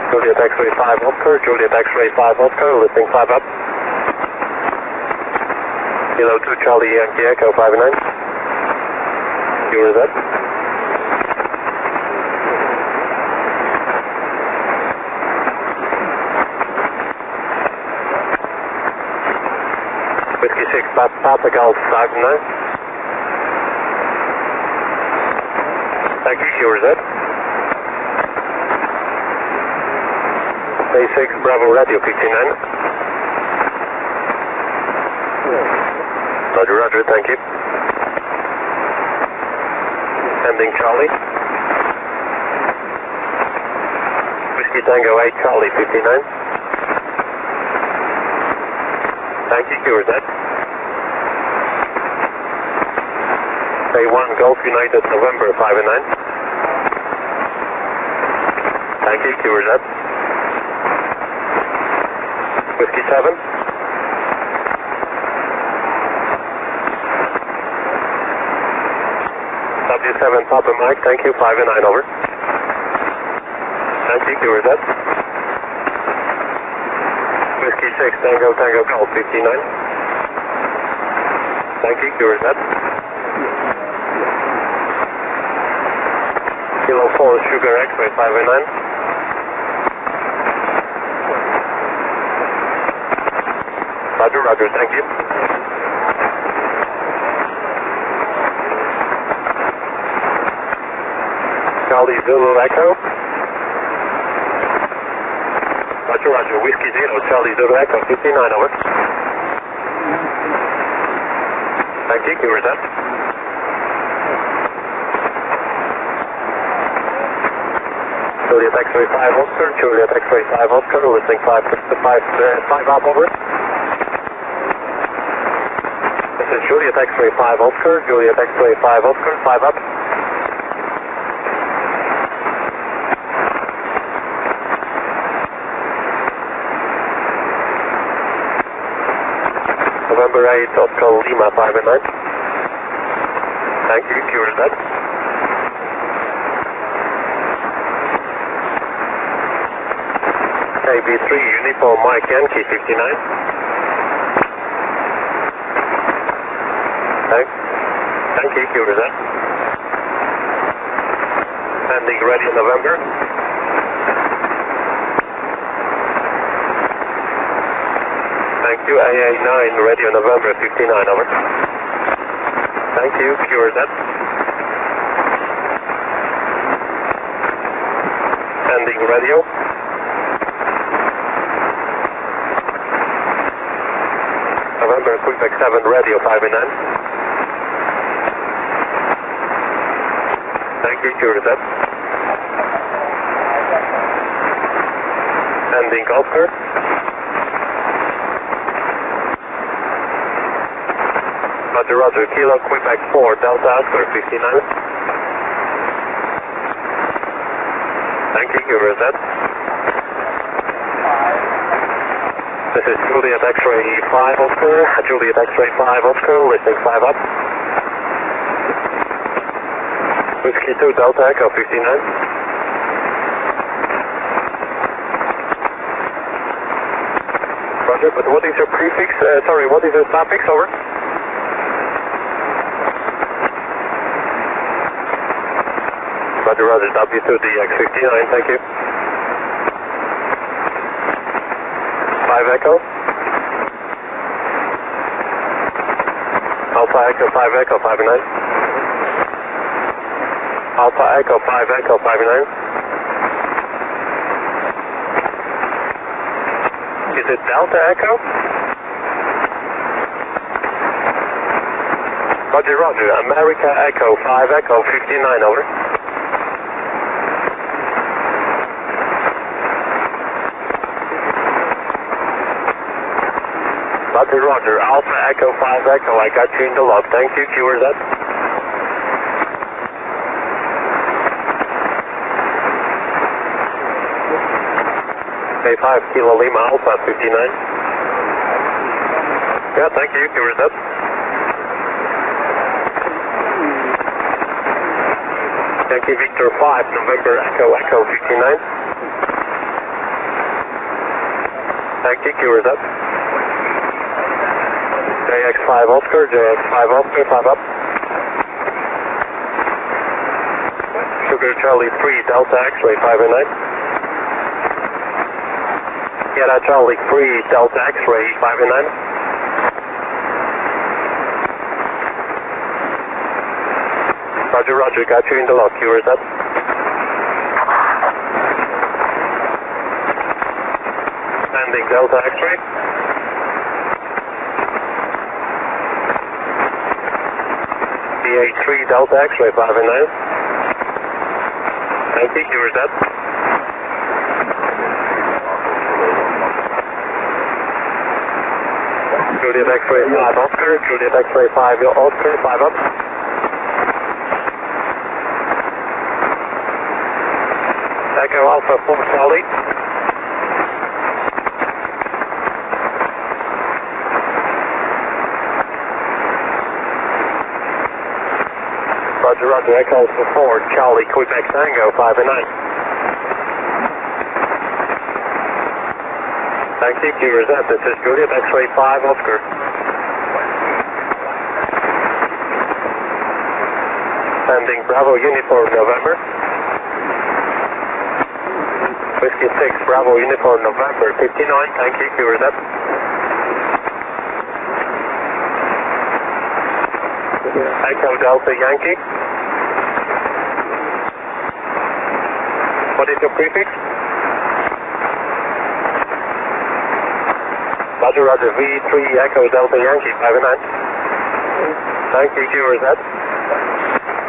Juliet X-ray 5 Oscar, Juliet X-ray 5 Oscar, listing 5 up. Kilo 2 Charlie Yankee Echo 59. You are that? Whiskey 6 Papa Golf 59. Thank you, you are that? A6 Bravo Radio 59. Roger, roger, thank you. Ending Charlie. Whiskey Tango 8 Charlie 59. Thank you, cure that. A1 Golf United November 59. Thank you, cure that. Whiskey 7. W7 Papa Mike, thank you, 5 and 9 over. Thank you, cure that. Whiskey 6 Tango Tango Golf 59. Thank you, cure that. Kilo 4 Sugar X-ray 5 and 9. Roger, roger, thank you. Charlie Zulu Echo. Roger, roger, Whiskey 0, Charlie Zulu Echo 59, over. Thank you, cure that. Juliet X-ray 5 Oscar, Juliet X-ray 5 Oscar, listening 5 up, over. This is Juliet X-ray 5 Oscar, Juliet X-ray 5 Oscar, 5 up. November 8 Oscar Lima 5 and 9. Thank you, cure that. KB3 Uniform Mike Yankee 59. Thank you, cure that. Landing ready in November. Thank you, AA9 ready in November 59, over. Thank you, cure that. Landing radio. November Quebec 7 radio 5 and 9. Thank you, cure that. Ending Oscar. Roger, roger, Kilo Quebec 4 Delta Oscar 59. Thank you, cure that. This is Juliet X-ray 5 Oscar, Juliet X-ray 5 Oscar, listing 5 up. Whiskey 2 Delta Echo 59. Roger, but what is your prefix, what is your suffix, over? Roger, roger, W2DX 59, thank you. 5 Echo. Alpha Echo 5 Echo 59. Alpha Echo 5 Echo 59. Is it Delta Echo? Roger, roger, America Echo 5 Echo 59, over. Roger, roger, Alpha Echo 5 Echo, I got you in the log. Thank you, cure that. A5 Kilo Lima Alpha 59. Yeah, thank you, cure that. Yankee Victor 5 November Echo Echo 59. Thank you, QRZ. JX5 Oscar, JX5 Oscar, 5 up. Sugar Charlie 3 Delta X-ray 5 and 9. Sierra Charlie 3 Delta X-ray 5 and 9. Roger, roger, got you in the log, QRZ. Landing Delta X-ray. DA3 Delta X-ray 5 and 9. Thank you, QRZ. Juliet X-ray 5 Oscar, Juliet X-ray 5 Oscar, 5 up. Echo Alpha 4 Charlie. Roger, roger, Echo Alpha 4 Charlie, Quebec Tango 5 and 9. Thank you, QRZ. This is Juliet X-ray 5 Oscar. Landing Bravo Uniform November. Whiskey 6 Bravo Uniform November 59. Thank you, QRZ. Echo Delta Yankee. What is your prefix? Roger, roger, V3 Echo Delta Yankee 5 and 9. Thank you, QRZ.